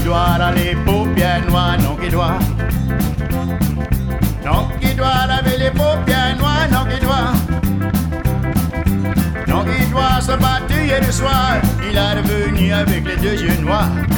doit dans les paupières noires, non qui doit. Non qui doit laver les paupières noires, non qui doit. Non qui doit se battre hier le soir, il est revenu avec les deux yeux noirs.